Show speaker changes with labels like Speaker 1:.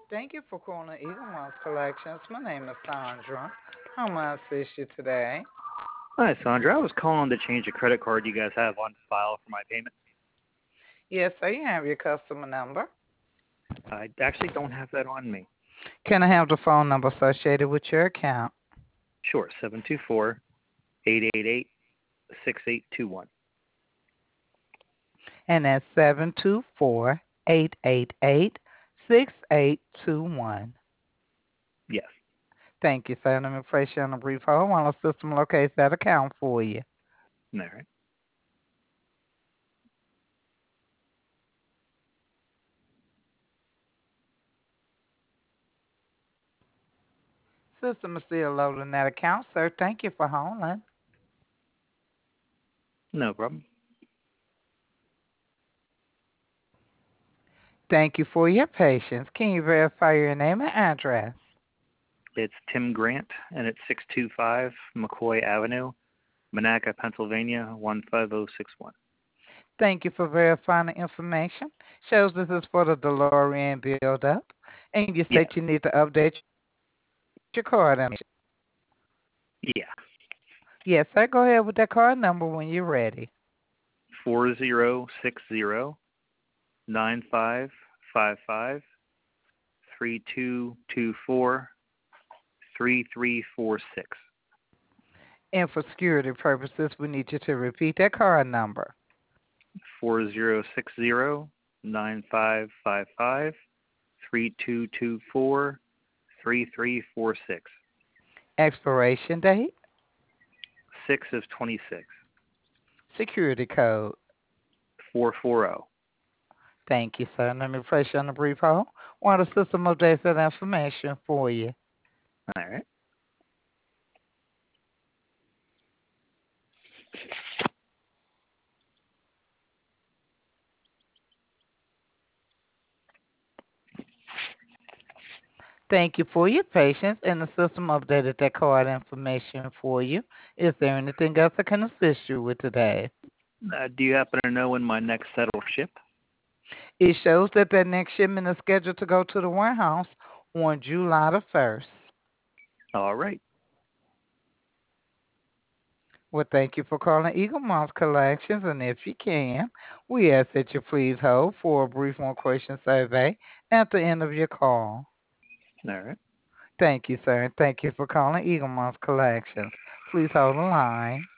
Speaker 1: Thank you for calling Eagle Mouse Collections. My name is Sandra. How may I assist you today?
Speaker 2: Hi, Sandra. I was calling to change a credit card you guys have on file for my payment.
Speaker 1: Yes, sir. You have your customer number.
Speaker 2: I actually don't have that on me.
Speaker 1: Can I have the phone number associated with your account?
Speaker 2: Sure, 724-888-6821.
Speaker 1: And that's 724-888-6821.
Speaker 2: Yes.
Speaker 1: Thank you, sir. Let me place you on a brief hold while the system locates that account for you.
Speaker 2: All right.
Speaker 1: System is still loading that account, sir. Thank you for holding.
Speaker 2: No problem.
Speaker 1: Thank you for your patience. Can you verify your name and address?
Speaker 2: It's Tim Grant, and it's 625 McCoy Avenue, Monaca, Pennsylvania, 15061.
Speaker 1: Thank you for verifying the information. Shows this is for the DeLorean build-up. And you said
Speaker 2: Yes.
Speaker 1: you need to update your card information.
Speaker 2: Yeah.
Speaker 1: Yes, sir. Go ahead with that card number when you're ready.
Speaker 2: 4060-9555-3224-3346.
Speaker 1: And for security purposes, we need you to repeat that card number.
Speaker 2: 4060-9555-3224-3346.
Speaker 1: Expiration date,
Speaker 2: 6 of 26.
Speaker 1: security code.
Speaker 2: 440.
Speaker 1: Thank you, sir. Let me place you on a brief hold while the system updates that information for you.
Speaker 2: All right.
Speaker 1: Thank you for your patience, and the system updated that card information for you. Is there anything else I can assist you with today?
Speaker 2: Do you happen to know when my next set will ship?
Speaker 1: It shows that that next shipment is scheduled to go to the warehouse on July the 1st.
Speaker 2: All right.
Speaker 1: Well, thank you for calling Eagle Mouse Collections, and if you can, we ask that you please hold for a brief one question survey at the end of your call.
Speaker 2: All right.
Speaker 1: Thank you, sir, and thank you for calling Eagle Mouse Collections. Please hold the line.